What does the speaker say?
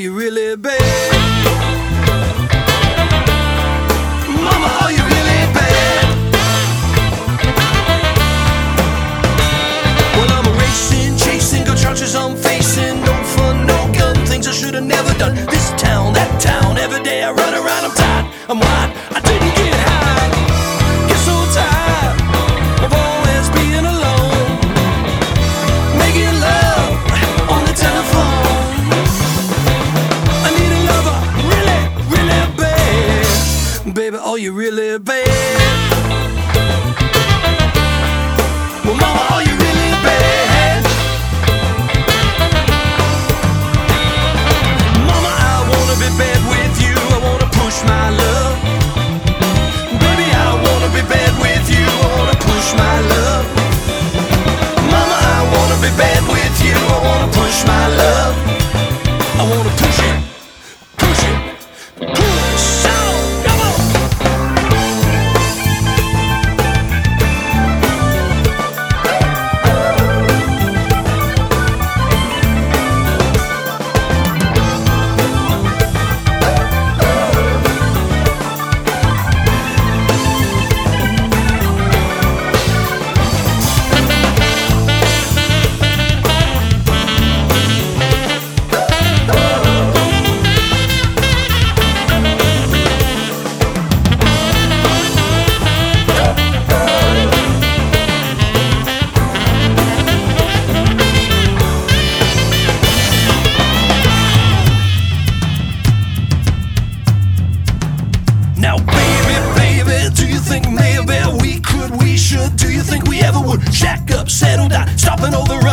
you really bad? Mama, are you really bad? Well, I'm racing, chasing, good charges I'm facing. No fun, no gun, things I should have never done. This town, that town, every day I run around, I'm tired, I'm wide, I didn't get high. Get so tired of always being alone, making love on the telephone. I need a lover, really, really bad. Baby, are you really bad? Well, mama, are you really bad? Mama, I wanna be bad with you, I wanna push my love. Baby, I wanna be bad with you, I wanna push my love. Mama, I wanna be bad with you, I wanna push my love. I wanna push it, push it, push on, come on. Now, baby, baby, do you think maybe we could, we should? Do you think we ever would shack up, settle down, stopping over